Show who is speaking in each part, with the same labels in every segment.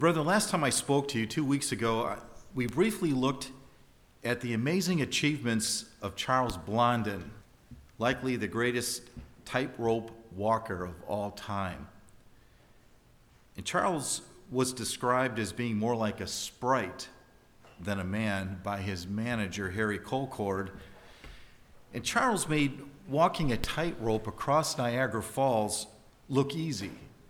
Speaker 1: Brother, last time I spoke to you 2 weeks ago, we briefly looked at the amazing achievements of Charles Blondin, likely the greatest tightrope walker of all time. And Charles was described as being more like a sprite than a man by his manager, Harry Colcord. And Charles made walking a tightrope across Niagara Falls look easy.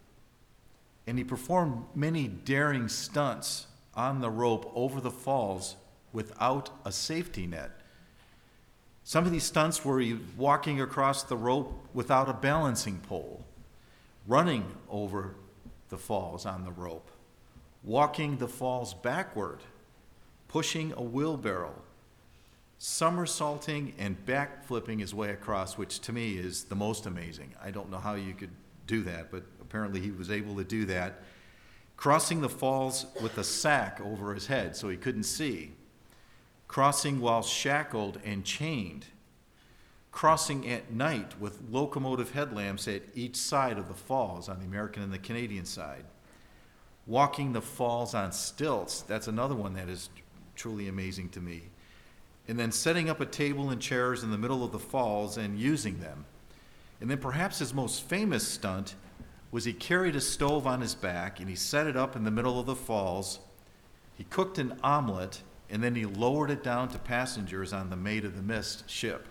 Speaker 1: And he performed many daring stunts on the rope over the falls without a safety net. Some of these stunts were walking across the rope without a balancing pole, running over the falls on the rope, walking the falls backward, pushing a wheelbarrow, somersaulting and backflipping his way across, which to me is the most amazing. I don't know how you could do that, but apparently he was able to do that. Crossing the falls with a sack over his head so he couldn't see. Crossing while shackled and chained. Crossing at night with locomotive headlamps at each side of the falls, on the American and the Canadian side. Walking the falls on stilts, that's another one that is truly amazing to me. And then setting up a table and chairs in the middle of the falls and using them. And then perhaps his most famous stunt was he carried a stove on his back and he set it up in the middle of the falls. He cooked an omelet and then he lowered it down to passengers on the Maid of the Mist ship.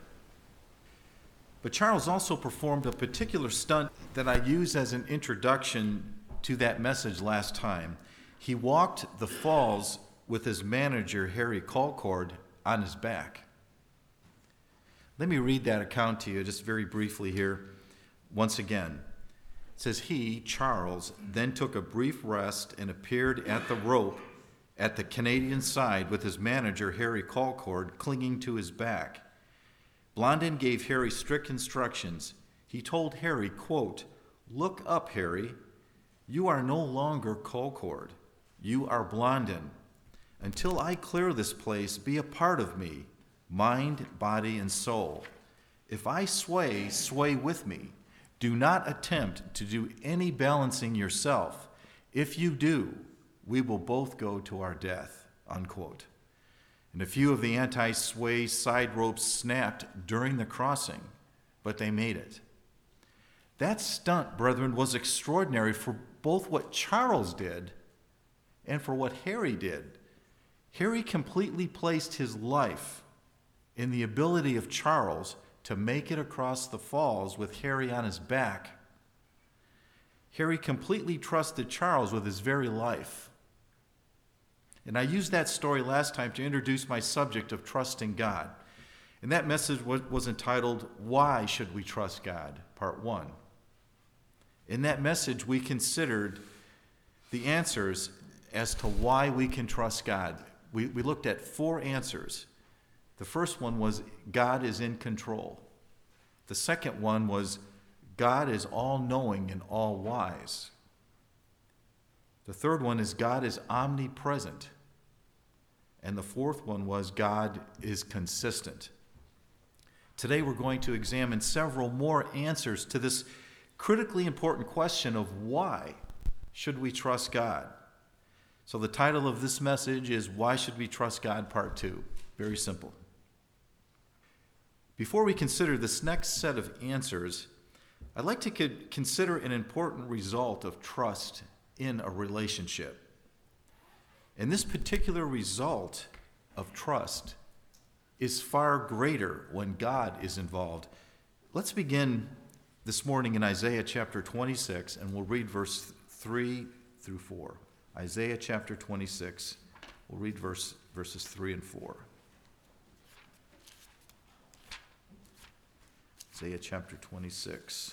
Speaker 1: But Charles also performed a particular stunt that I used as an introduction to that message last time. He walked the falls with his manager, Harry Colcord, on his back. Let me read that account to you just very briefly here once again. It says, he, Charles, then took a brief rest and appeared at the rope at the Canadian side with his manager, Harry Colcord, clinging to his back. Blondin gave Harry strict instructions. He told Harry, quote, "Look up, Harry. You are no longer Colcord. You are Blondin. Until I clear this place, be a part of me, mind, body, and soul. If I sway, sway with me. Do not attempt to do any balancing yourself. If you do, we will both go to our death," unquote. And a few of the anti-sway side ropes snapped during the crossing, but they made it. That stunt, brethren, was extraordinary for both what Charles did and for what Harry did. Harry completely placed his life in the ability of Charles to make it across the falls with Harry on his back. Harry completely trusted Charles with his very life. And I used that story last time to introduce my subject of trusting God. And that message was entitled, Why Should We Trust God? Part 1. In that message, we considered the answers as to why we can trust God. We looked at 4 answers. The first one was God is in control. The second one was God is all-knowing and all-wise. The third one is God is omnipresent. And the fourth one was God is consistent. Today we're going to examine several more answers to this critically important question of why should we trust God? So the title of this message is Why Should We Trust God? Part 2. Very simple. Before we consider this next set of answers, I'd like to consider an important result of trust in a relationship. And this particular result of trust is far greater when God is involved. Let's begin this morning in Isaiah chapter 26, and we'll read verse 3 through 4. Isaiah chapter 26, we'll read verses 3 and 4. Isaiah chapter 26.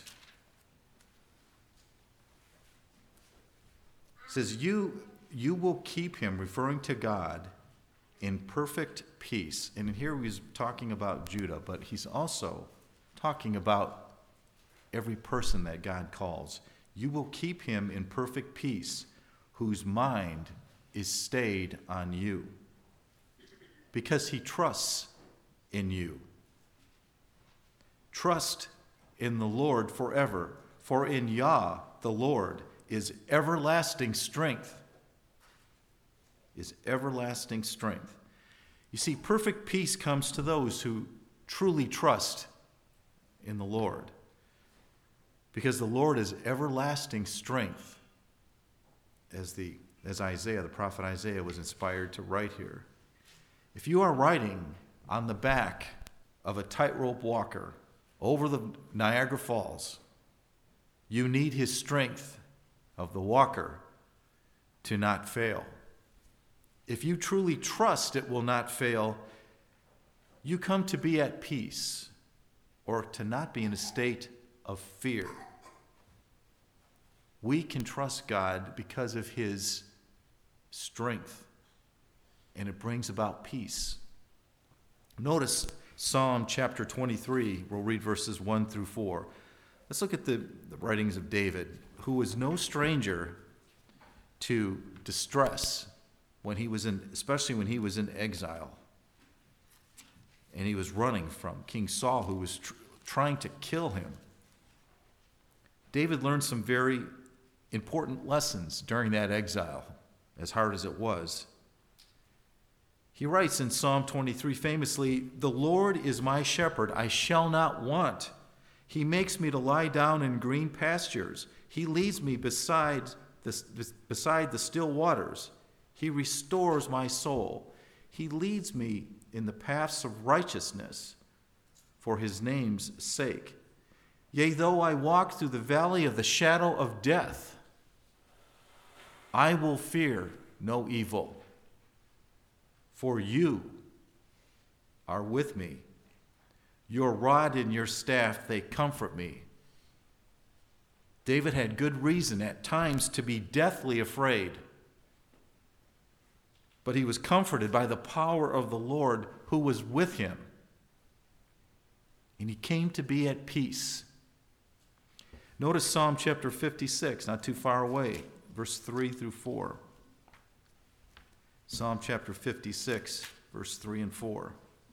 Speaker 1: It says, You will keep him, referring to God, in perfect peace. And here he's talking about Judah, but he's also talking about every person that God calls. You will keep him in perfect peace, whose mind is stayed on you, because he trusts in you. Trust in the Lord forever, for in Yah, the Lord, is everlasting strength. is everlasting strength. You see, perfect peace comes to those who truly trust in the Lord, because the Lord is everlasting strength, as Isaiah, the prophet Isaiah, was inspired to write here. If you are riding on the back of a tightrope walker over the Niagara Falls, you need his strength of the walker to not fail. If you truly trust it will not fail, you come to be at peace, or to not be in a state of fear. We can trust God because of his strength, and it brings about peace. Notice Psalm chapter 23. We'll read verses 1 through 4. Let's look at the writings of David, who was no stranger to distress especially when he was in exile. And he was running from King Saul, who was trying to kill him. David learned some very important lessons during that exile, as hard as it was. He writes in Psalm 23 famously, "The Lord is my shepherd, I shall not want. He makes me to lie down in green pastures. He leads me beside the still waters. He restores my soul. He leads me in the paths of righteousness for his name's sake. Yea, though I walk through the valley of the shadow of death, I will fear no evil. For you are with me. Your rod and your staff, they comfort me." David had good reason at times to be deathly afraid, but he was comforted by the power of the Lord who was with him, and he came to be at peace. Notice Psalm chapter 56, not too far away, verse 3 through 4. Psalm chapter 56, verse 3 and 4.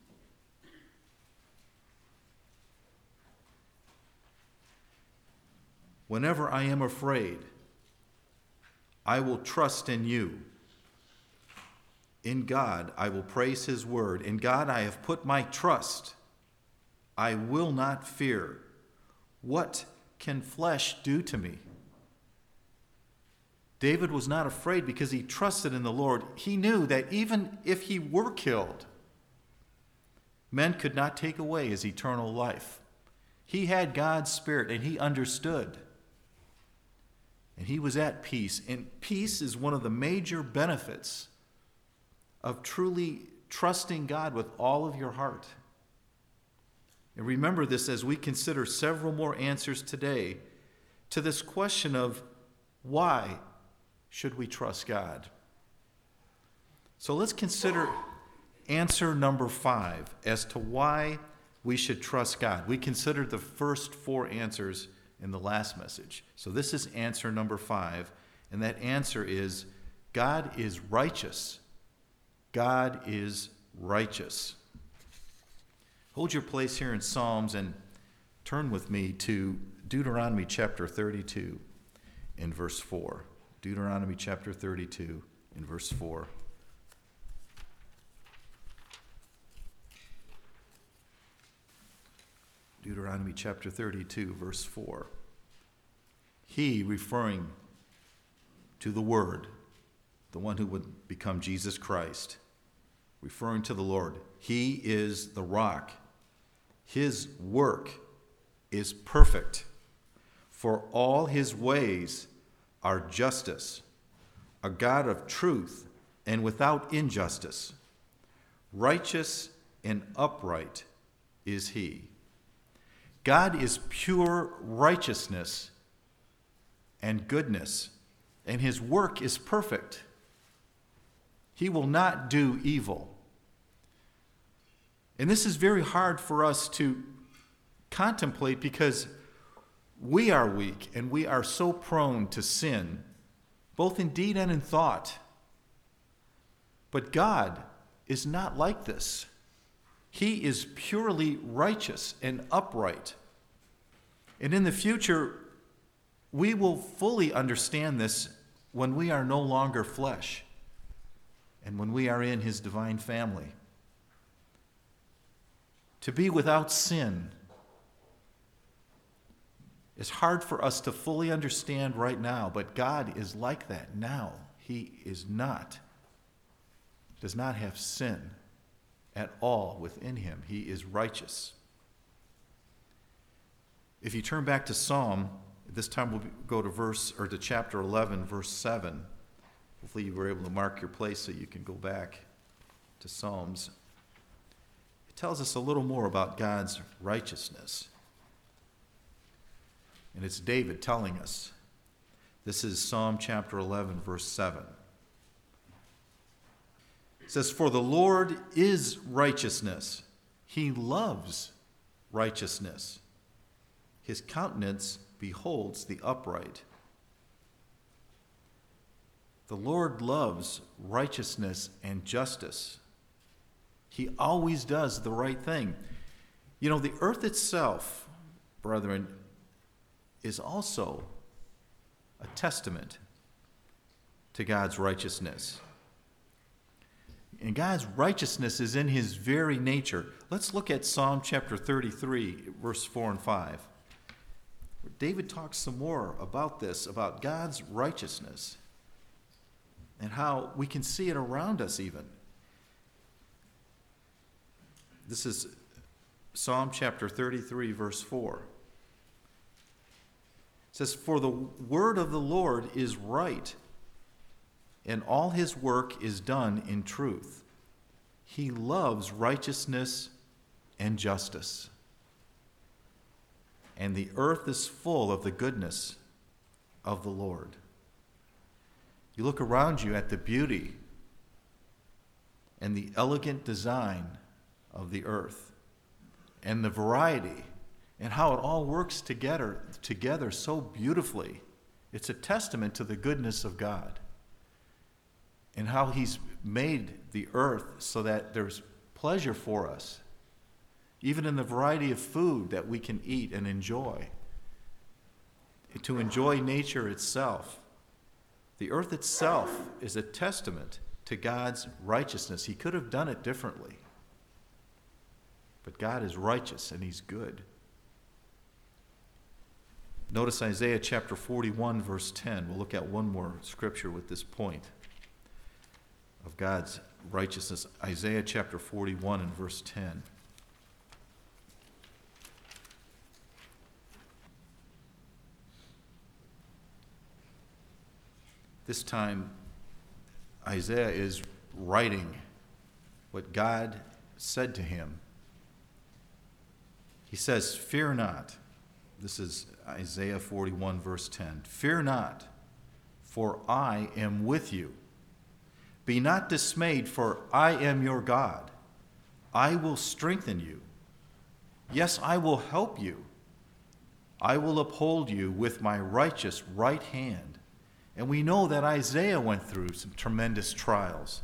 Speaker 1: "Whenever I am afraid, I will trust in you. In God I will praise his word. In God I have put my trust. I will not fear. What can flesh do to me?" David was not afraid because he trusted in the Lord. He knew that even if he were killed, men could not take away his eternal life. He had God's Spirit, and he understood. And he was at peace. And peace is one of the major benefits of truly trusting God with all of your heart. And remember this as we consider several more answers today to this question of why should we trust God? So let's consider answer number 5 as to why we should trust God. We considered the first 4 answers in the last message. So this is answer number 5, and that answer is God is righteous. God is righteous. Hold your place here in Psalms and turn with me to Deuteronomy chapter 32 in verse 4. Deuteronomy chapter 32 in verse 4. Deuteronomy chapter 32, verse 4. He, referring to the Word, the one who would become Jesus Christ, referring to the Lord, he is the rock. His work is perfect, for all his ways are justice, a God of truth and without injustice. Righteous and upright is he. God is pure righteousness and goodness, and his work is perfect. He will not do evil. And this is very hard for us to contemplate because we are weak and we are so prone to sin, both in deed and in thought. But God is not like this. He is purely righteous and upright. And in the future, we will fully understand this when we are no longer flesh. and when we are in his divine family. To be without sin is hard for us to fully understand right now, but God is like that now. He does not have sin at all within him. He is righteous. If you turn back to Psalm, this time we'll go to chapter 11, verse 7. Hopefully you were able to mark your place so you can go back to Psalms. It tells us a little more about God's righteousness. And it's David telling us. This is Psalm chapter 11, verse 7. It says, "For the Lord is righteousness. He loves righteousness. His countenance beholds the upright." The Lord loves righteousness and justice. He always does the right thing. You know, the earth itself, brethren, is also a testament to God's righteousness. And God's righteousness is in his very nature. Let's look at Psalm chapter 33, verse 4 and 5. David talks some more about this, about God's righteousness, and how we can see it around us even. This is Psalm chapter 33, verse 4. It says, "For the word of the Lord is right, and all his work is done in truth. He loves righteousness and justice. And the earth is full of the goodness of the Lord." You look around you at the beauty and the elegant design of the earth and the variety and how it all works together so beautifully. It's a testament to the goodness of God and how he's made the earth so that there's pleasure for us, even in the variety of food that we can eat and enjoy. To enjoy nature itself. The earth itself is a testament to God's righteousness. He could have done it differently. But God is righteous and he's good. Notice Isaiah chapter 41, verse 10. We'll look at one more scripture with this point of God's righteousness. Isaiah chapter 41 and verse 10. This time, Isaiah is writing what God said to him. He says, "Fear not." This is Isaiah 41, verse 10. "Fear not, for I am with you. Be not dismayed, for I am your God. I will strengthen you. Yes, I will help you. I will uphold you with my righteous right hand." And we know that Isaiah went through some tremendous trials.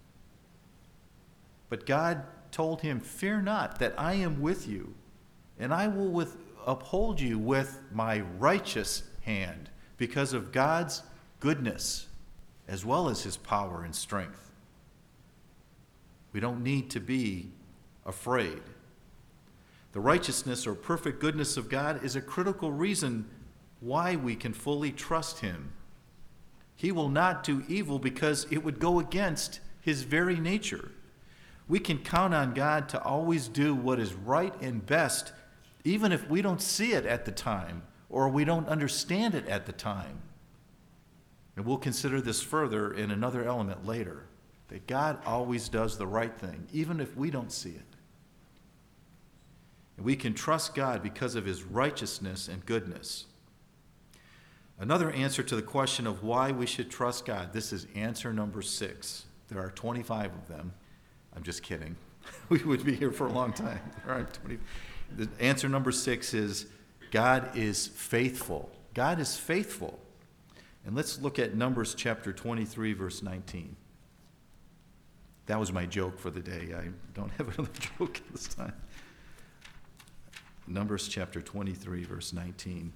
Speaker 1: But God told him, "Fear not, that I am with you, and I will uphold you with my righteous hand," because of God's goodness as well as his power and strength. We don't need to be afraid. The righteousness or perfect goodness of God is a critical reason why we can fully trust him. He will not do evil because it would go against his very nature. We can count on God to always do what is right and best, even if we don't see it at the time or we don't understand it at the time. And we'll consider this further in another element later, that God always does the right thing, even if we don't see it. And we can trust God because of his righteousness and goodness. Another answer to the question of why we should trust God, this is answer number 6. There are 25 of them. I'm just kidding. We would be here for a long time. There aren't 20. The answer number 6 is God is faithful. God is faithful. And let's look at Numbers chapter 23, verse 19. That was my joke for the day. I don't have another joke this time. Numbers chapter 23, verse 19.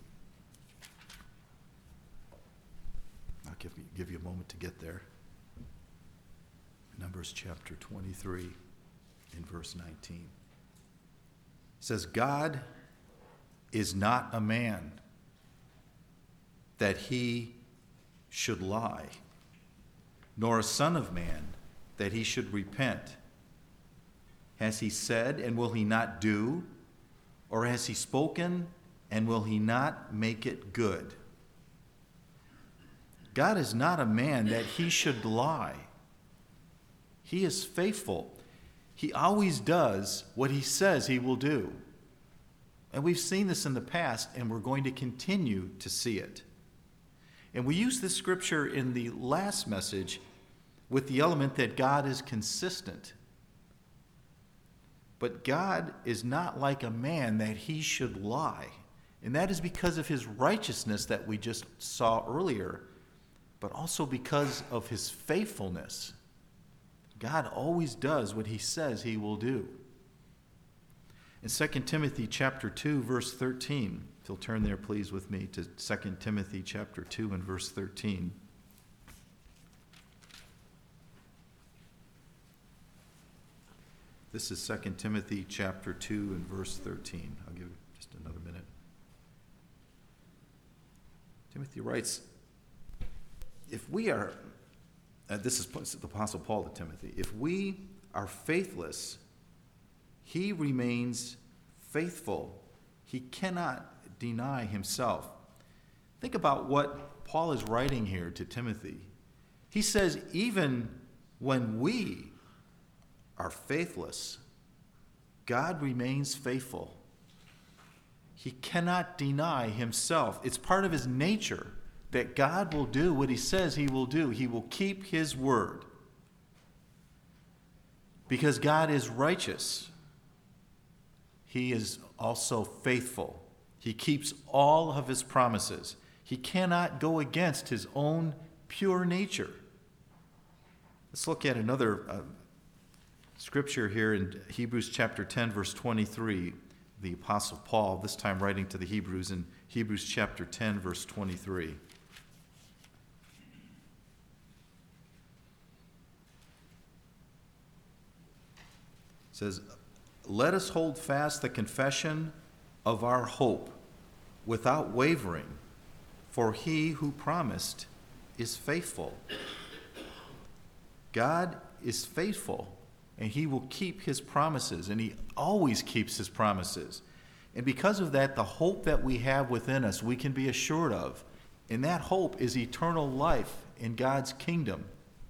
Speaker 1: I'll give you a moment to get there. Numbers chapter 23 in verse 19. It says, God is not a man that he should lie, nor a son of man that he should repent. Has he said, and will he not do? Or has he spoken, and will he not make it good? God is not a man that he should lie. He is faithful. He always does what he says he will do. And we've seen this in the past, and we're going to continue to see it. And we use this scripture in the last message with the element that God is consistent. But God is not like a man that he should lie. And that is because of his righteousness that we just saw earlier, but also because of his faithfulness. God always does what he says he will do. In 2 Timothy chapter 2, verse 13, if you'll turn there please with me to 2 Timothy chapter 2 and verse 13. This is 2 Timothy chapter 2 and verse 13. I'll give just another minute. Timothy writes, if we are, this is the Apostle Paul to Timothy, if we are faithless, he remains faithful. He cannot deny himself. Think about what Paul is writing here to Timothy. He says, even when we are faithless, God remains faithful. He cannot deny himself. It's part of his nature that God will do what he says he will do. He will keep his word. Because God is righteous, he is also faithful. He keeps all of his promises. He cannot go against his own pure nature. Let's look at another scripture here in Hebrews chapter 10, verse 23. The Apostle Paul, this time writing to the Hebrews in Hebrews chapter 10, verse 23. It says, let us hold fast the confession of our hope without wavering, for he who promised is faithful. God is faithful, and he will keep his promises, and he always keeps his promises. And because of that, the hope that we have within us, we can be assured of. And that hope is eternal life in God's kingdom.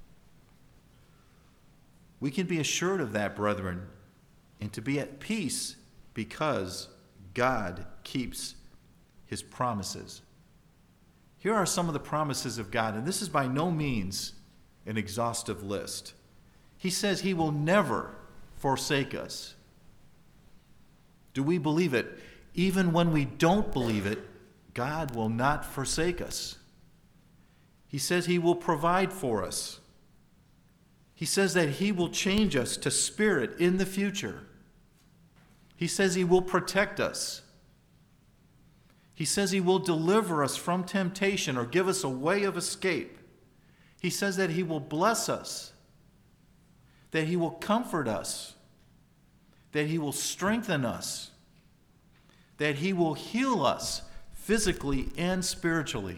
Speaker 1: We can be assured of that, brethren, and to be at peace because God keeps his promises. Here are some of the promises of God, and this is by no means an exhaustive list. He says he will never forsake us. Do we believe it? Even when we don't believe it, God will not forsake us. He says he will provide for us. He says that he will change us to spirit in the future. He says he will protect us. He says he will deliver us from temptation or give us a way of escape. He says that he will bless us, that he will comfort us, that he will strengthen us, that he will heal us physically and spiritually.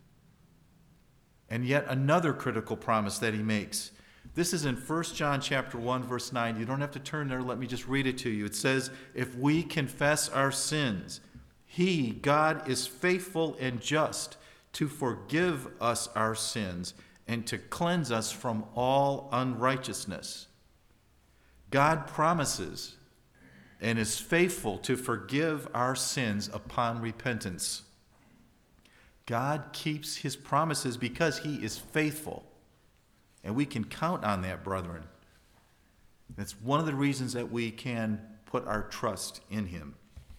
Speaker 1: And yet another critical promise that he makes. This is in 1 John chapter 1, verse 9. You don't have to turn there. Let me just read it to you. It says, if we confess our sins, he, God, is faithful and just to forgive us our sins and to cleanse us from all unrighteousness. God promises and is faithful to forgive our sins upon repentance. God keeps his promises because he is faithful. And we can count on that, brethren. That's one of the reasons that we can put our trust in him.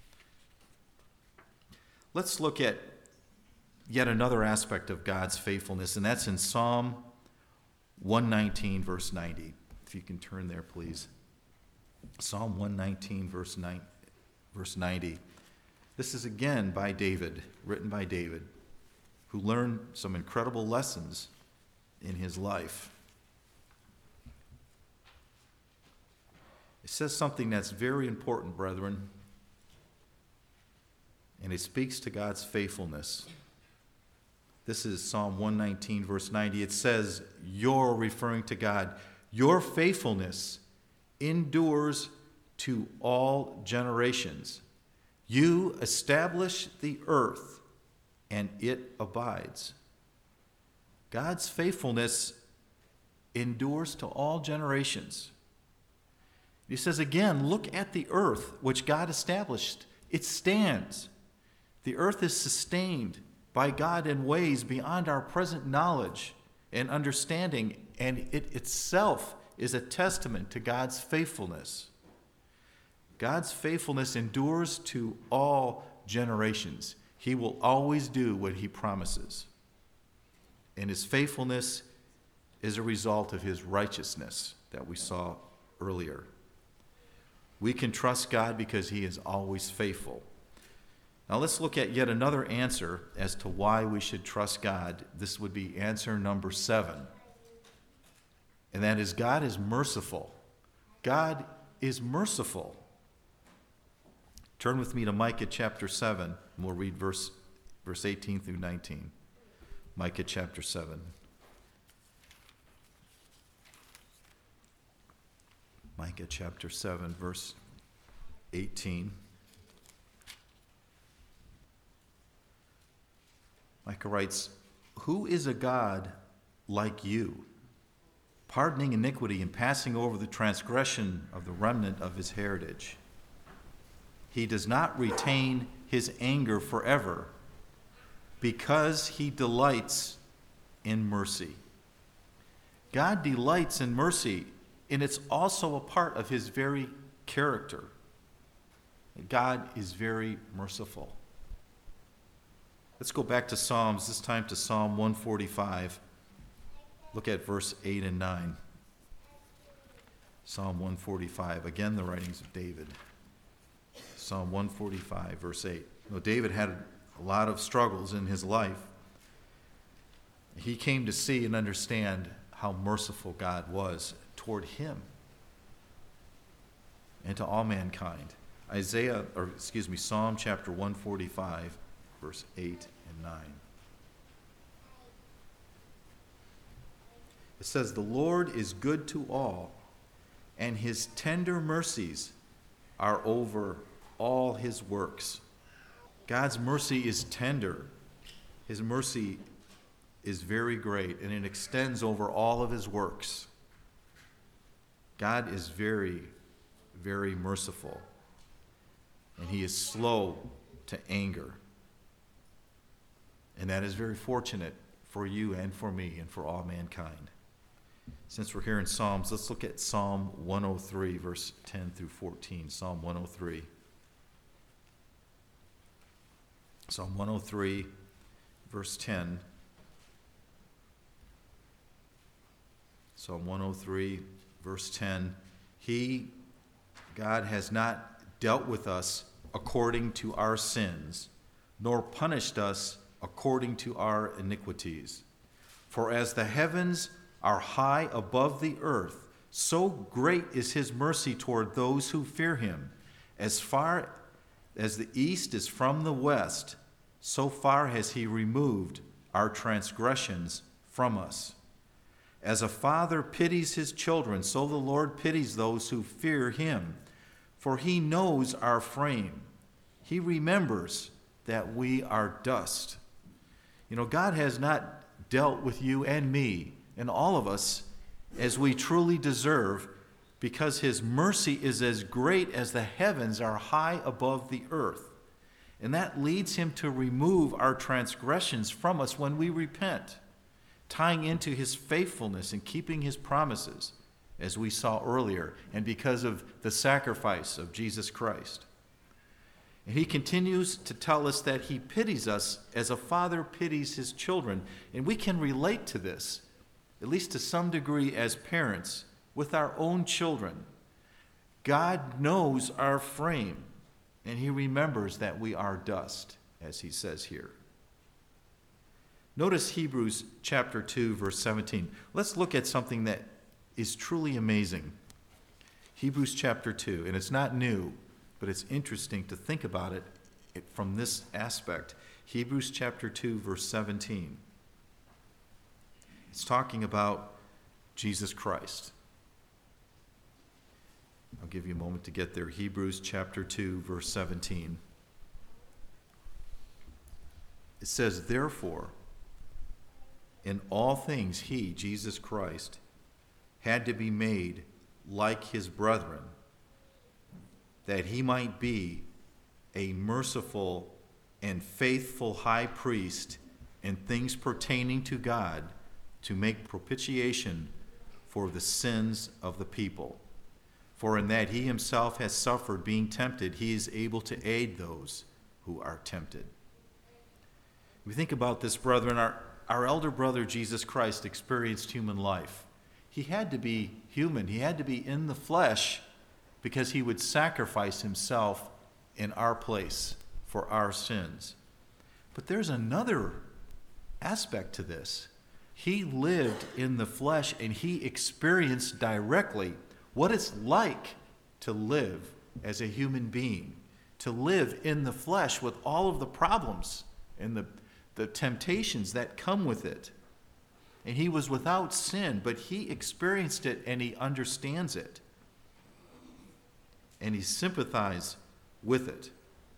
Speaker 1: Let's look at yet another aspect of God's faithfulness, and that's in Psalm 119, verse 90. If you can turn there, please. Psalm 119, verse 90. This is again by David, written by David, who learned some incredible lessons in his life. It says something that's very important, brethren, and it speaks to God's faithfulness. This is Psalm 119, verse 90. It says, "You're," referring to God, "your faithfulness endures to all generations. You establish the earth, and it abides." God's faithfulness endures to all generations. He says again, look at the earth which God established. It stands. The earth is sustained by God in ways beyond our present knowledge and understanding, and it itself is a testament to God's faithfulness. God's faithfulness endures to all generations. He will always do what he promises. And his faithfulness is a result of his righteousness that we saw earlier. We can trust God because he is always faithful. Now let's look at yet another answer as to why we should trust God. This would be answer number 7. And that is, God is merciful. God is merciful. Turn with me to Micah chapter 7, and we'll read verse 18 through 19. Micah chapter 7. Micah chapter 7, verse 18. Micah writes, "Who is a God like you, pardoning iniquity and passing over the transgression of the remnant of his heritage? He does not retain his anger forever, because he delights in mercy." God delights in mercy, and it's also a part of his very character. God is very merciful. Let's go back to Psalms, this time to Psalm 145. Look at verse 8 and 9. Psalm 145, again the writings of David. Psalm 145, verse 8. Now, David had a lot of struggles in his life. He came to see and understand how merciful God was toward him and to all mankind. Psalm chapter 145, verse 8 and 9. It says, "The Lord is good to all, and his tender mercies are over all his works." God's mercy is tender. His mercy is very great, and it extends over all of his works. God is very, very merciful, and he is slow to anger. And that is very fortunate for you and for me and for all mankind. Since we're here in Psalms, let's look at Psalm 103, verse 10 through 14. Psalm 103. Psalm 103, verse 10. Psalm 103, verse 10. God has not dealt with us according to our sins, nor punished us according to our iniquities. For as the heavens are high above the earth, so great is his mercy toward those who fear him. As far as the east is from the west, so far has he removed our transgressions from us. As a father pities his children, so the Lord pities those who fear him. For he knows our frame. He remembers that we are dust. You know, God has not dealt with you and me and all of us as we truly deserve, because his mercy is as great as the heavens are high above the earth. And that leads him to remove our transgressions from us when we repent, tying into his faithfulness and keeping his promises, as we saw earlier, and because of the sacrifice of Jesus Christ. And he continues to tell us that he pities us as a father pities his children. And we can relate to this, at least to some degree as parents, with our own children. God knows our frame, and he remembers that we are dust, as he says here. Notice Hebrews chapter 2, verse 17. Let's look at something that is truly amazing. Hebrews chapter 2, and it's not new, but it's interesting to think about it from this aspect. Hebrews chapter 2, verse 17. It's talking about Jesus Christ. I'll give you a moment to get there. Hebrews chapter 2, verse 17. It says, therefore, in all things he, Jesus Christ, had to be made like his brethren, that he might be a merciful and faithful high priest in things pertaining to God, to make propitiation for the sins of the people. For in that he himself has suffered being tempted, he is able to aid those who are tempted. If we think about this, brethren, our elder brother Jesus Christ experienced human life. He had to be human. He had to be in the flesh because he would sacrifice himself in our place for our sins. But there's another aspect to this. He lived in the flesh and he experienced directly what it's like to live as a human being, to live in the flesh with all of the problems and the temptations that come with it. And he was without sin, but he experienced it and he understands it. And he sympathizes with it.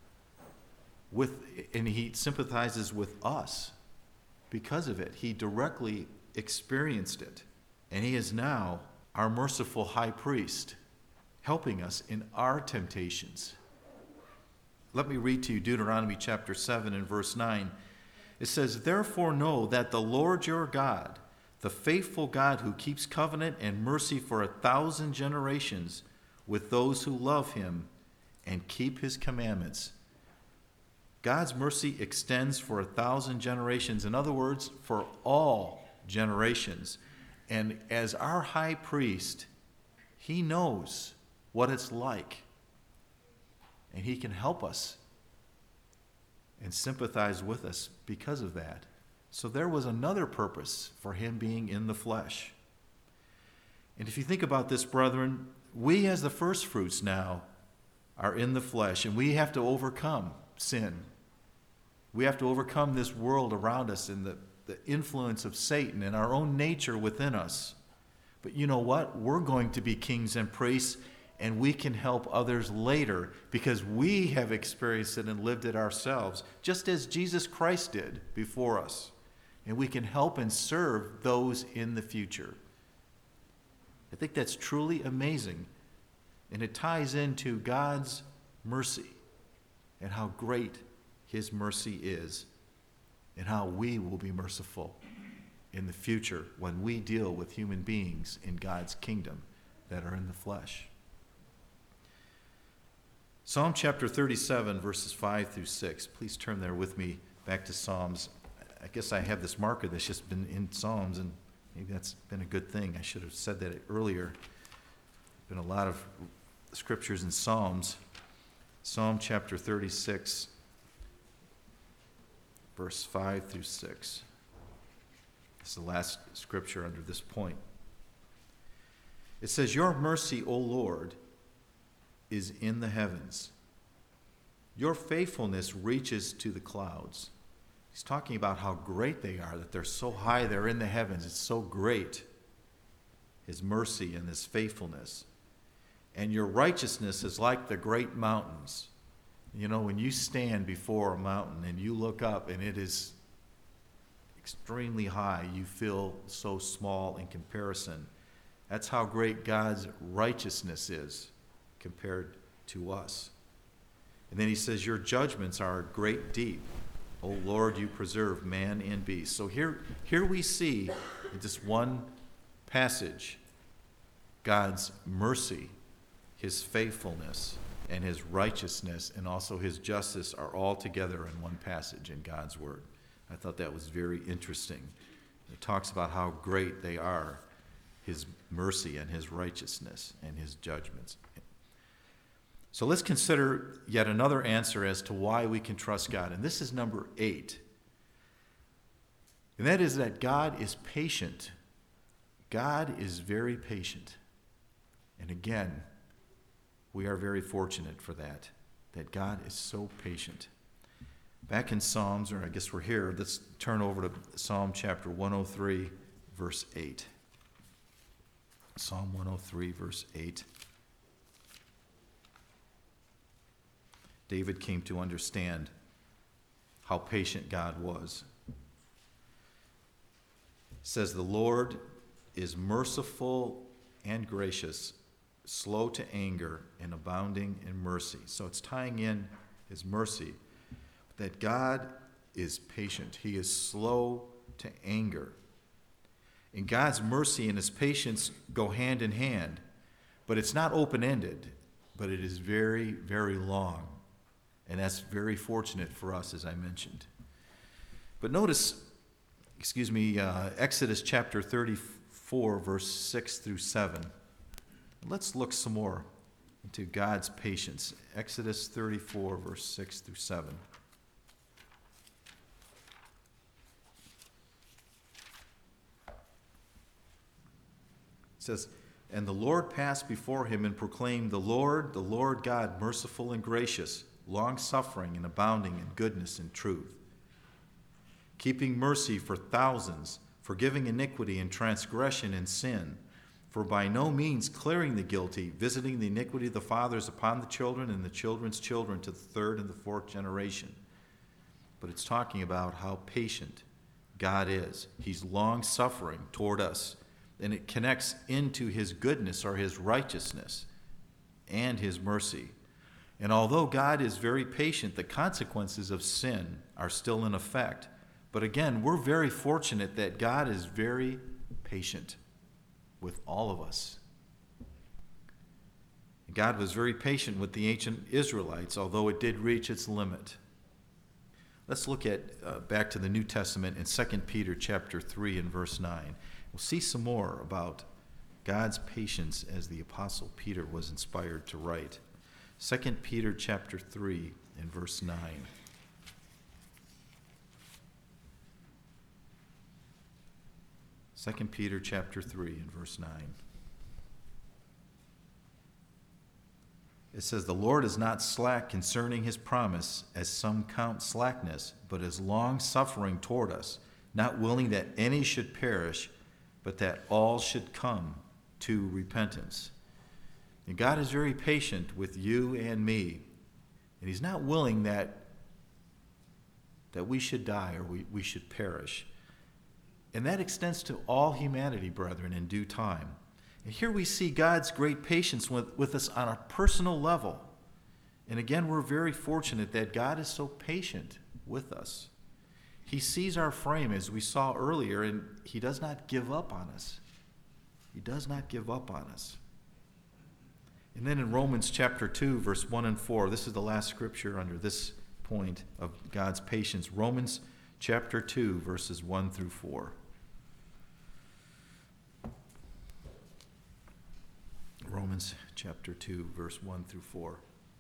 Speaker 1: And he sympathizes with us because of it. He directly experienced it. And he is now our merciful high priest, helping us in our temptations. Let me read to you Deuteronomy chapter 7 and verse 9. It says, therefore know that the Lord your God, the faithful God who keeps covenant and mercy for 1,000 generations with those who love him and keep his commandments. God's mercy extends for 1,000 generations. In other words, for all generations. And as our high priest, he knows what it's like. And he can help us and sympathize with us because of that. So there was another purpose for him being in the flesh. And if you think about this, brethren, we as the first fruits now are in the flesh, and we have to overcome sin. We have to overcome this world around us and the influence of Satan and our own nature within us. But you know what? We're going to be kings and priests, and we can help others later because we have experienced it and lived it ourselves, just as Jesus Christ did before us. And we can help and serve those in the future. I think that's truly amazing. And it ties into God's mercy and how great his mercy is and how we will be merciful in the future when we deal with human beings in God's kingdom that are in the flesh. Psalm chapter 37, verses 5 through 6. Please turn there with me back to Psalms. I guess I have this marker that's just been in Psalms, and maybe that's been a good thing. I should have said that earlier. Been a lot of scriptures in Psalms. Psalm chapter 36, verse 5 through 6. It's the last scripture under this point. It says, your mercy, O Lord, is in the heavens. Your faithfulness reaches to the clouds. He's talking about how great they are, that they're so high, they're in the heavens. It's so great, his mercy and his faithfulness. And your righteousness is like the great mountains. You know, when you stand before a mountain and you look up and it is extremely high, you feel so small in comparison. That's how great God's righteousness is compared to us. And then he says, your judgments are great deep. O Lord, you preserve man and beast. So here we see in just one passage God's mercy, his faithfulness, and his righteousness, and also his justice are all together in one passage in God's word. I thought that was very interesting. It talks about how great they are, his mercy and his righteousness and his judgments. So let's consider yet another answer as to why we can trust God. And this is number 8. And that is that God is patient. God is very patient. And again, We are very fortunate for that God is so patient. Back in Psalms, or I guess we're here, let's turn over to Psalm chapter 103, verse 8. Psalm 103, verse 8. David came to understand how patient God was. It says, "The Lord is merciful and gracious, slow to anger, and abounding in mercy." So it's tying in his mercy, that God is patient. He is slow to anger. And God's mercy and his patience go hand in hand, but it's not open-ended, but it is very, very long. And that's very fortunate for us, as I mentioned. But notice, Exodus chapter 34, verse 6 through 7. Let's look some more into God's patience. Exodus 34, verse 6 through 7. It says, "And the Lord passed before him and proclaimed, the Lord God, merciful and gracious, long-suffering and abounding in goodness and truth, keeping mercy for thousands, forgiving iniquity and transgression and sin, for by no means clearing the guilty, visiting the iniquity of the fathers upon the children and the children's children to the third and the fourth generation." But it's talking about how patient God is. He's long-suffering toward us, and it connects into his goodness or his righteousness and his mercy. And although God is very patient, the consequences of sin are still in effect. But again, we're very fortunate that God is very patient with all of us. God was very patient with the ancient Israelites, although it did reach its limit. Let's look at back to the New Testament in 2 Peter chapter 3 and verse 9. We'll see some more about God's patience as the Apostle Peter was inspired to write. 2 Peter chapter 3 and verse 9. Second Peter chapter 3 and verse 9. It says, "The Lord is not slack concerning his promise, as some count slackness, but is long-suffering toward us, not willing that any should perish, but that all should come to repentance." And God is very patient with you and me, and he's not willing that we should die or we should perish. And that extends to all humanity, brethren, in due time. And here we see God's great patience with us on a personal level. And again, we're very fortunate that God is so patient with us. He sees our frame, as we saw earlier, and he does not give up on us. He does not give up on us. And then in Romans chapter 2, verse 1 and 4, this is the last scripture under this point of God's patience. Romans chapter 2, verses 1 through 4. Romans chapter 2, verse 1 through 4.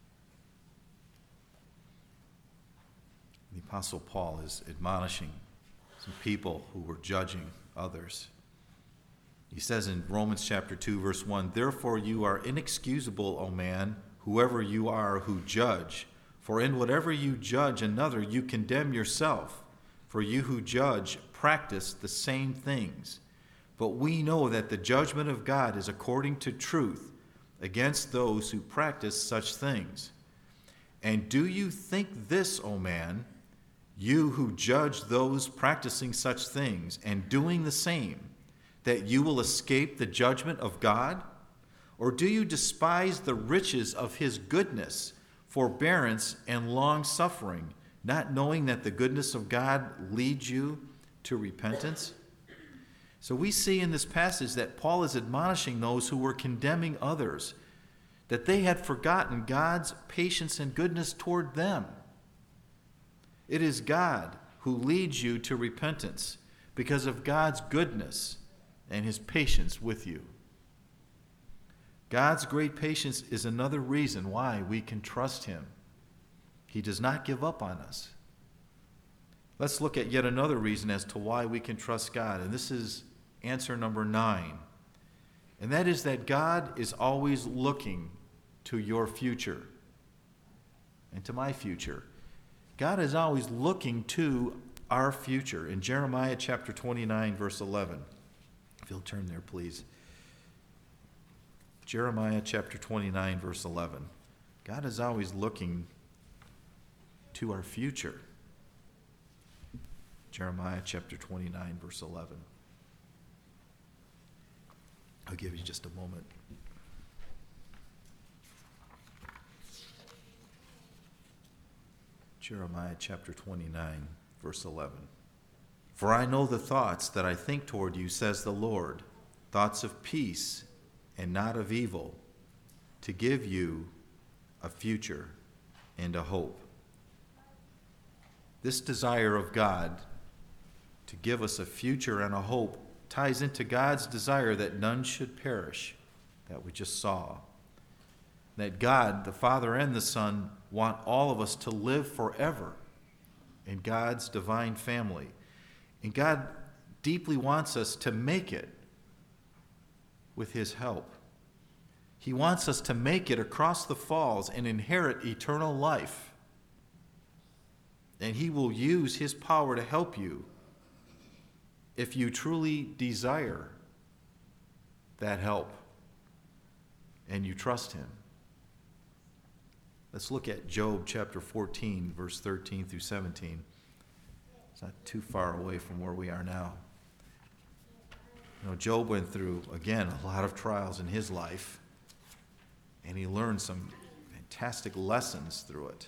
Speaker 1: The Apostle Paul is admonishing some people who were judging others. He says in Romans chapter 2, verse 1, "Therefore you are inexcusable, O man, whoever you are who judge. For in whatever you judge another, you condemn yourself. For you who judge practice the same things. But we know that the judgment of God is according to truth against those who practice such things. And do you think this, O man, you who judge those practicing such things and doing the same, that you will escape the judgment of God? Or do you despise the riches of his goodness, forbearance, and long-suffering, not knowing that the goodness of God leads you to repentance?" So we see in this passage that Paul is admonishing those who were condemning others, that they had forgotten God's patience and goodness toward them. It is God who leads you to repentance because of God's goodness and his patience with you. God's great patience is another reason why we can trust him. He does not give up on us. Let's look at yet another reason as to why we can trust God, and this is answer number 9. And that is that God is always looking to your future and to my future. God is always looking to our future. In Jeremiah chapter 29, verse 11, if you'll turn there, please. Jeremiah chapter 29, verse 11. God is always looking to our future. Jeremiah chapter 29, verse 11. I'll give you just a moment. Jeremiah chapter 29, verse 11. For I know the thoughts that I think toward you, says the Lord, thoughts of peace and not of evil, to give you a future and a hope. This desire of God to give us a future and a hope ties into God's desire that none should perish, that we just saw. That God, the Father and the Son, want all of us to live forever in God's divine family. And God deeply wants us to make it with his help. He wants us to make it across the falls and inherit eternal life. And he will use his power to help you if you truly desire that help and you trust him. Let's look at Job chapter 14, verse 13 through 17. It's not too far away from where we are now. You know, Job went through, again, a lot of trials in his life, and he learned some fantastic lessons through it.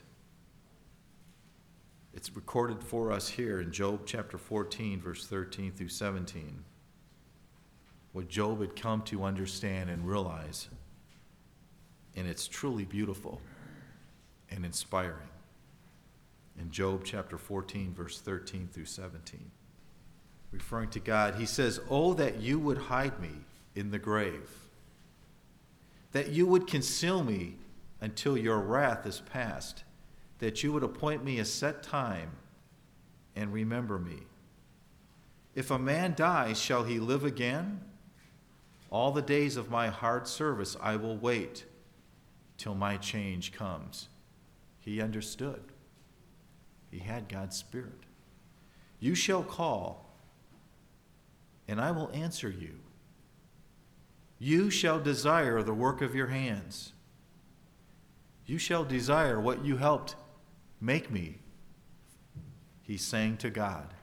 Speaker 1: It's recorded for us here in Job chapter 14, verse 13 through 17, what Job had come to understand and realize. And it's truly beautiful and inspiring. In Job chapter 14, verse 13 through 17, referring to God, he says, "Oh, that you would hide me in the grave, that you would conceal me until your wrath is past, that you would appoint me a set time and remember me. If a man dies, shall he live again? All the days of my hard service I will wait till my change comes." He understood. He had God's Spirit. "You shall call, and I will answer you. You shall desire the work of your hands. You shall desire what you helped make me," he sang to God,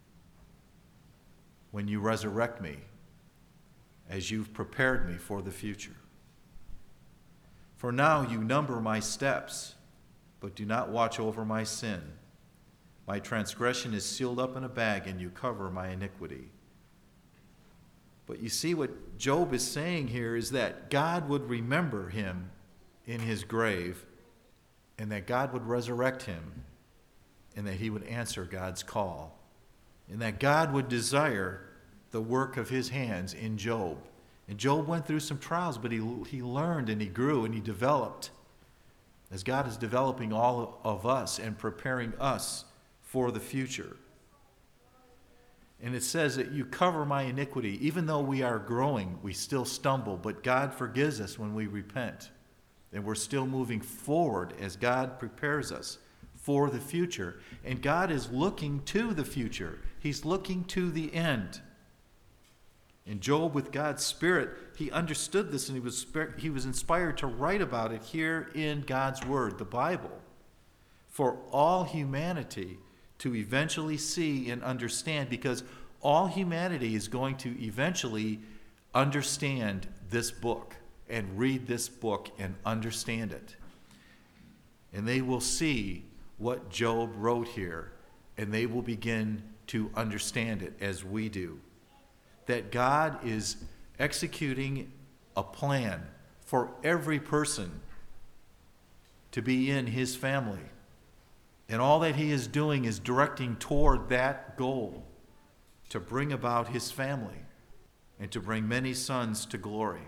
Speaker 1: "when you resurrect me, as you've prepared me for the future. For now you number my steps, but do not watch over my sin. My transgression is sealed up in a bag, and you cover my iniquity." But you see what Job is saying here is that God would remember him in his grave, and that God would resurrect him, and that he would answer God's call, and that God would desire the work of his hands in Job. And Job went through some trials, but he learned and he grew and he developed, as God is developing all of us and preparing us for the future. And it says that you cover my iniquity. Even though we are growing, we still stumble, but God forgives us when we repent. And we're still moving forward as God prepares us for the future. And God is looking to the future. He's looking to the end. And Job, with God's Spirit, he understood this, and he was inspired to write about it here in God's Word, the Bible, for all humanity to eventually see and understand, because all humanity is going to eventually understand this book and read this book and understand it. And they will see what Job wrote here, and they will begin to understand it as we do. That God is executing a plan for every person to be in his family. And all that he is doing is directing toward that goal, to bring about his family and to bring many sons to glory.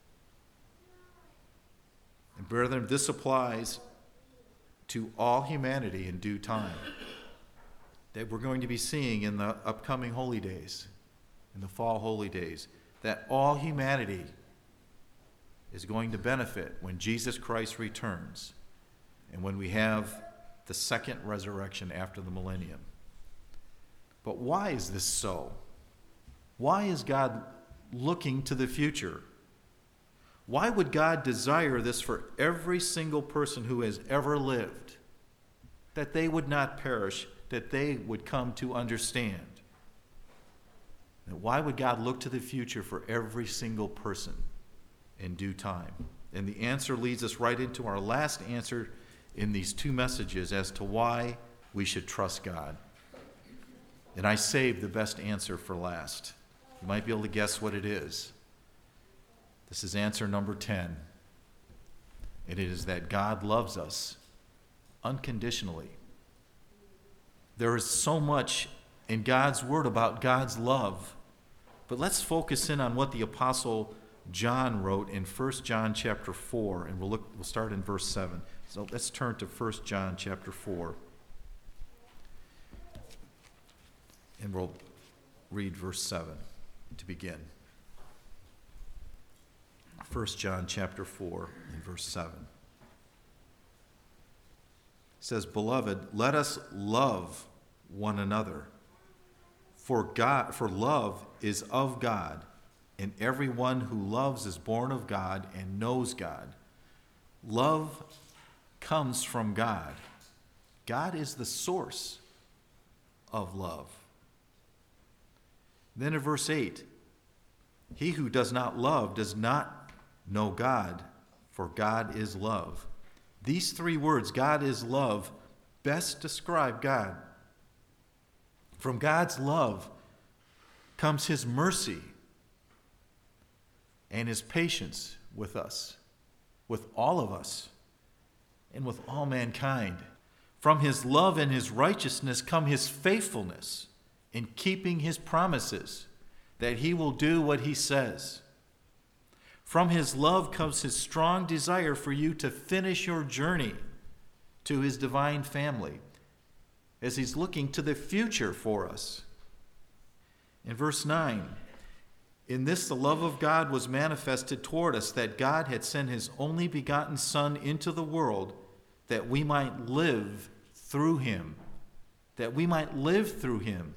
Speaker 1: And brethren, this applies to all humanity in due time, that we're going to be seeing in the upcoming holy days, in the fall holy days, that all humanity is going to benefit when Jesus Christ returns and when we have the second resurrection after the millennium. But why is this so? Why is God looking to the future? Why would God desire this for every single person who has ever lived? That they would not perish, that they would come to understand. And why would God look to the future for every single person in due time? And the answer leads us right into our last answer in these two messages as to why we should trust God. And I saved the best answer for last. You might be able to guess what it is. This is answer number 10. And it is that God loves us unconditionally. There is so much in God's word about God's love. But let's focus in on what the Apostle John wrote in 1 John chapter 4, and we'll start in verse 7. So let's turn to 1 John chapter 4. And we'll read verse 7 to begin. 1 John chapter 4 and verse 7. It says, "Beloved, let us love one another. For love is of God, and everyone who loves is born of God and knows God. Love comes from God. God is the source of love." Then in verse 8, "He who does not love does not know God, for God is love." These three words, God is love, best describe God. From God's love comes his mercy and his patience with us, with all of us, and with all mankind. From his love and his righteousness come his faithfulness in keeping his promises, that he will do what he says. From his love comes his strong desire for you to finish your journey to his divine family, as he's looking to the future for us. In verse 9, "In this the love of God was manifested toward us, that God had sent his only begotten Son into the world, that we might live through him." That we might live through him.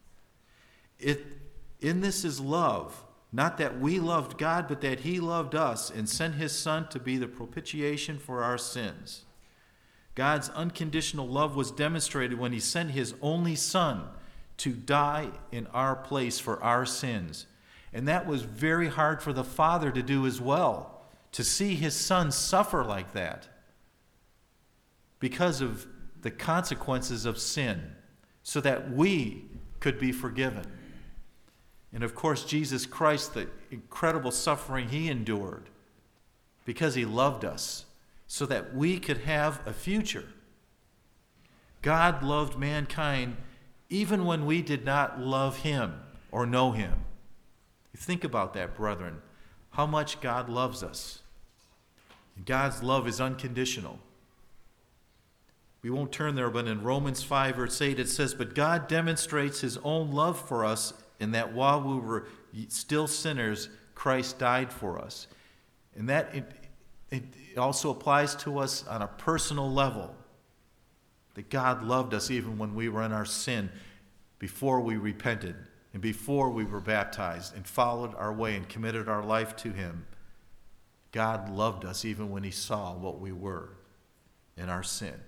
Speaker 1: In this is love, not that we loved God, but that he loved us and sent his Son to be the propitiation for our sins. God's unconditional love was demonstrated when he sent his only Son to die in our place for our sins. And that was very hard for the Father to do as well, to see his Son suffer like that because of the consequences of sin, so that we could be forgiven. And of course, Jesus Christ, the incredible suffering he endured because he loved us, so that we could have a future. God loved mankind even when we did not love him or know him. Think about that, brethren, how much God loves us. God's love is unconditional. We won't turn there, but in Romans 5, verse 8, it says, "But God demonstrates his own love for us in that while we were still sinners, Christ died for us." And that it also applies to us on a personal level, that God loved us even when we were in our sin, before we repented and before we were baptized and followed our way and committed our life to him. God loved us even when he saw what we were in our sin.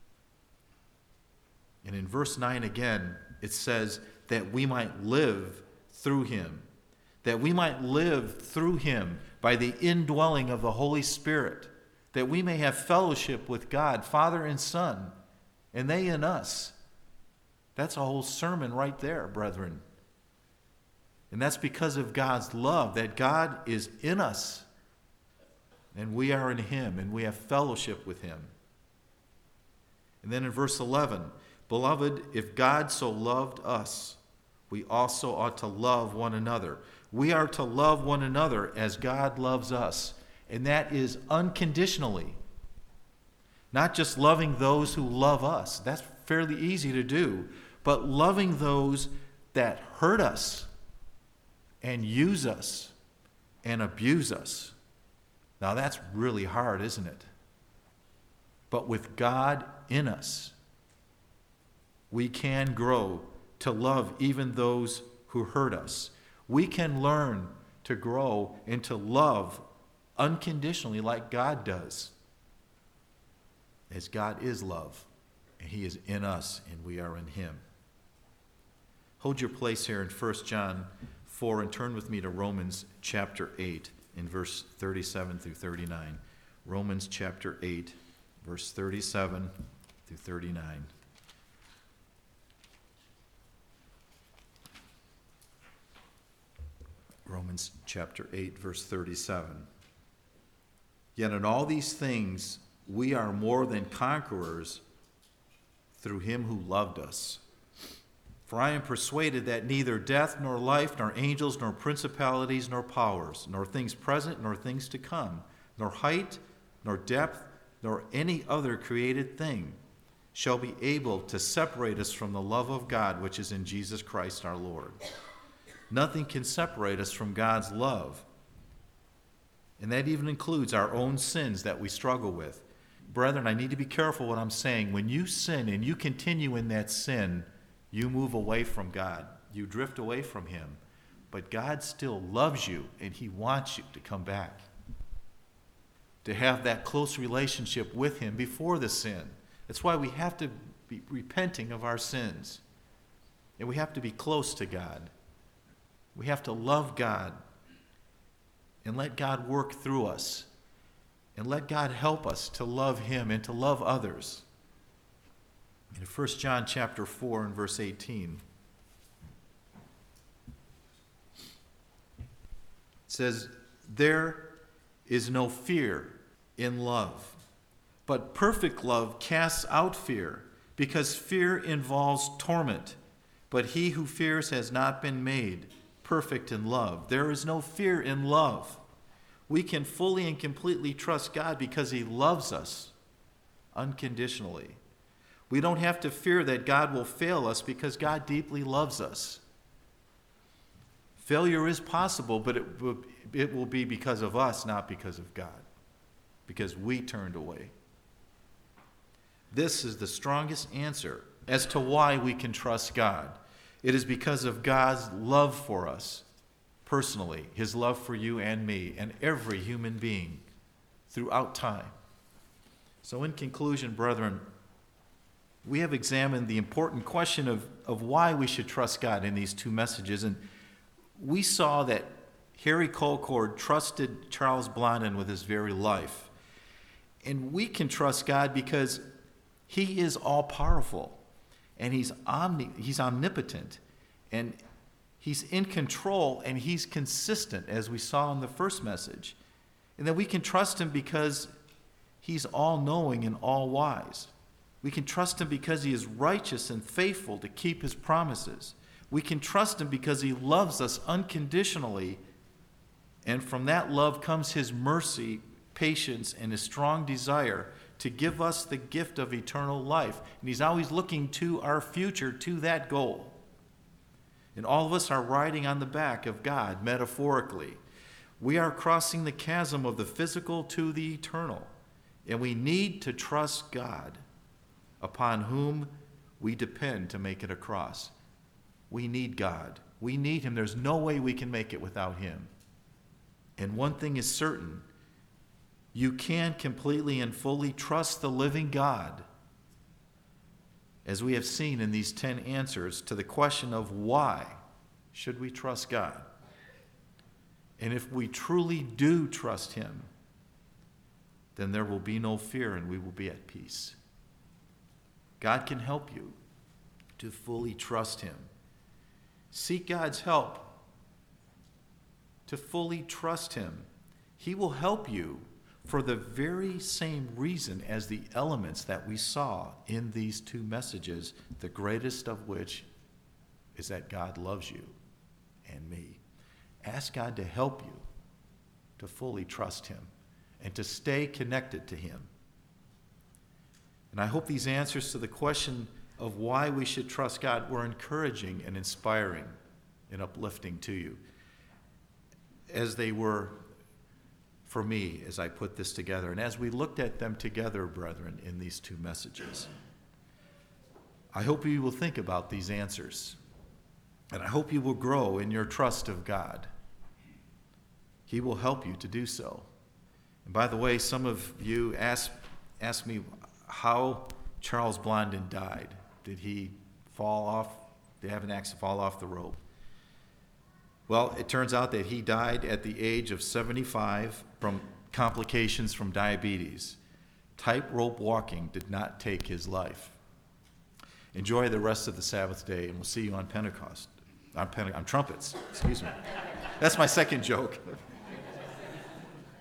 Speaker 1: And in verse 9 again, it says that we might live through him. That we might live through him by the indwelling of the Holy Spirit. That we may have fellowship with God, Father and Son, and they in us. That's a whole sermon right there, brethren. And that's because of God's love, that God is in us, and we are in him, and we have fellowship with him. And then in verse 11, "Beloved, if God so loved us, we also ought to love one another." We are to love one another as God loves us, and that is unconditionally. Not just loving those who love us. That's fairly easy to do. But loving those that hurt us and use us and abuse us. Now that's really hard, isn't it? But with God in us, we can grow to love even those who hurt us. We can learn to grow and to love unconditionally like God does. As God is love, and he is in us, and we are in him. Hold your place here in 1 John 4 and turn with me to Romans chapter 8 in verse 37 through 39. Romans chapter 8, verse 37 through 39. Romans chapter 8, verse 37. Yet in all these things we are more than conquerors through him who loved us. For I am persuaded that neither death, nor life, nor angels, nor principalities, nor powers, nor things present, nor things to come, nor height, nor depth, nor any other created thing shall be able to separate us from the love of God which is in Jesus Christ our Lord. Nothing can separate us from God's love. And that even includes our own sins that we struggle with. Brethren, I need to be careful what I'm saying. When you sin and you continue in that sin, you move away from God. You drift away from him. But God still loves you, and he wants you to come back, to have that close relationship with him before the sin. That's why we have to be repenting of our sins. And we have to be close to God. We have to love God and let God work through us. And let God help us to love him and to love others. In 1 John chapter 4 and verse 18, it says, there is no fear in love, but perfect love casts out fear, because fear involves torment. But he who fears has not been made perfect in love. There is no fear in love. We can fully and completely trust God because he loves us unconditionally. We don't have to fear that God will fail us because God deeply loves us. Failure is possible, but it will be because of us, not because of God, because we turned away. This is the strongest answer as to why we can trust God. It is because of God's love for us. Personally, his love for you and me and every human being throughout time. So in conclusion, brethren, we have examined the important question of why we should trust God in these two messages. And we saw that Harry Colcord trusted Charles Blondin with his very life. And we can trust God because he is all-powerful. And he's omnipotent. And he's in control, and he's consistent, as we saw in the first message. And that we can trust him because he's all-knowing and all-wise. We can trust him because he is righteous and faithful to keep his promises. We can trust him because he loves us unconditionally, and from that love comes his mercy, patience, and his strong desire to give us the gift of eternal life. And he's always looking to our future, to that goal. And all of us are riding on the back of God, metaphorically. We are crossing the chasm of the physical to the eternal. And we need to trust God, upon whom we depend to make it across. We need God. We need him. There's no way we can make it without him. And one thing is certain. You can completely and fully trust the living God, as we have seen in these 10 answers to the question of why should we trust God. And if we truly do trust him, then there will be no fear and we will be at peace. God can help you to fully trust him. Seek God's help to fully trust him. He will help you for the very same reason as the elements that we saw in these two messages, the greatest of which is that God loves you and me. Ask God to help you to fully trust him and to stay connected to him. And I hope these answers to the question of why we should trust God were encouraging and inspiring and uplifting to you, as they were for me as I put this together. And as we looked at them together, brethren, in these two messages, I hope you will think about these answers. And I hope you will grow in your trust of God. He will help you to do so. And by the way, some of you asked me how Charles Blondin died. Did he fall off? Did he have an accident, fall off the rope? Well, it turns out that he died at the age of 75 from complications from diabetes. Tightrope walking did not take his life. Enjoy the rest of the Sabbath day, and we'll see you on Pentecost. On trumpets, excuse me. That's my second joke.